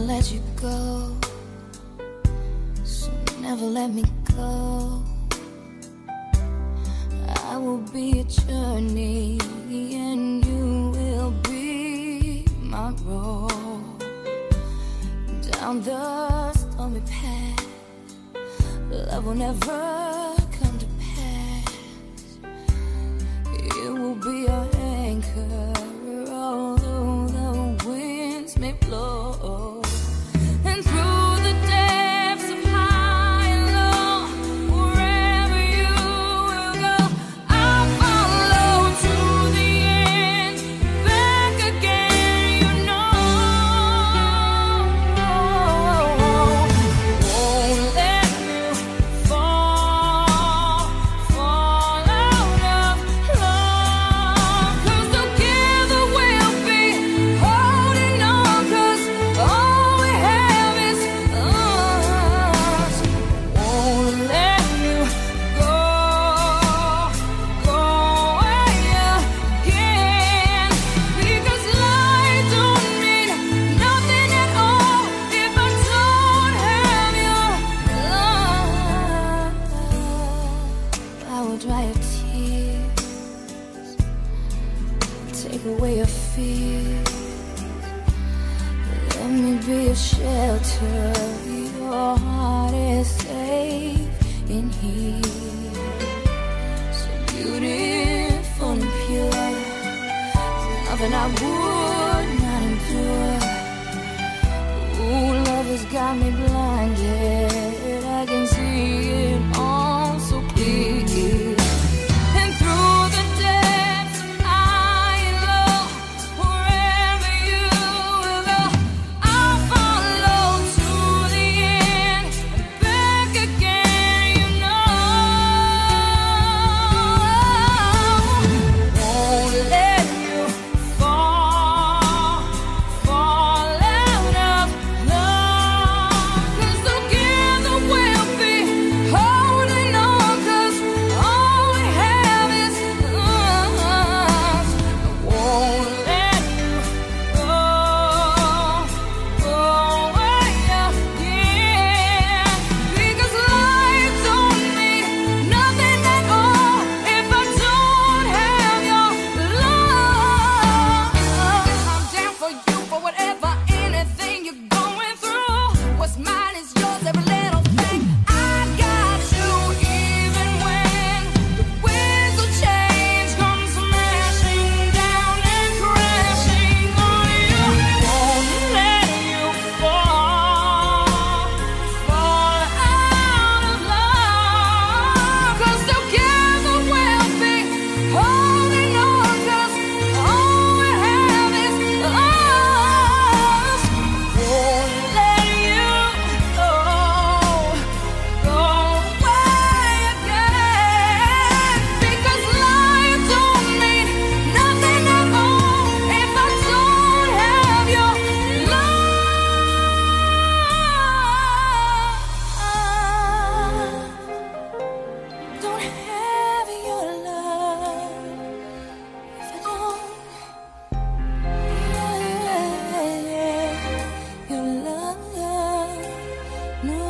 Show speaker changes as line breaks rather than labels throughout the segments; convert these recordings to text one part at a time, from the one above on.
let you go, so never let me go. I will be a journey and you will be my road down the stormy path. Love will never come to pass. It will be our anchor, although the winds may blow. And through the depths of high and low, wherever you will go, I'll follow to the end, back again, you know. Won't let you fall out of love, 'cause together we'll be holding on, 'cause all we have is us. Won't let you go away again, because life don't mean nothing at all if I don't have your love. I will dry your tears, take away your fears. Let me be a shelter. Your heart is safe in here, so beautiful and pure. Nothing I would not endure. Ooh, love has got me blinded. I can see it all so clear. And through the depths, high and low, wherever you will go, I'll follow to the end, back again, you know. Won't let you fall out of love, 'cause together we'll be holding on, 'cause all we have is us. Won't let you go away again, because life don't mean nothing at all if I don't have your love. I'm down for you for whatever, anything you're going through. What's mine is yours, every little thing. I got you even when the winds of change come smashing down and crashing on you. Won't let you fall out of love, 'cause together we'll be holding on, 'cause all we have is us. Won't let you go away again, because life don't mean nothing at all if I don't have your love. Don't have your love if I don't your love. No,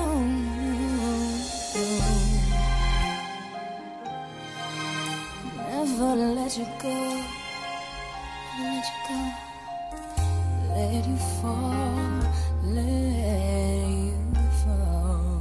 never let you go, let you go, let you fall, let you fall.